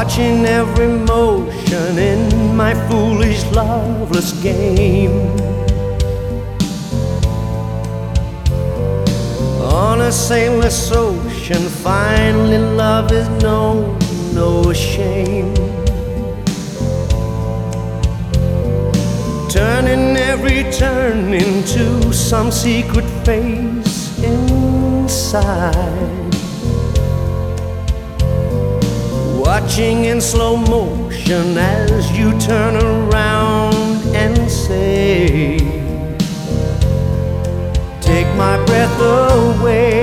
watching every motion in my foolish, loveless game. On a sailless ocean, finally love is known, no shame. Turning every turn into some secret face inside. Watching in slow motion as you turn around and say, take my breath away.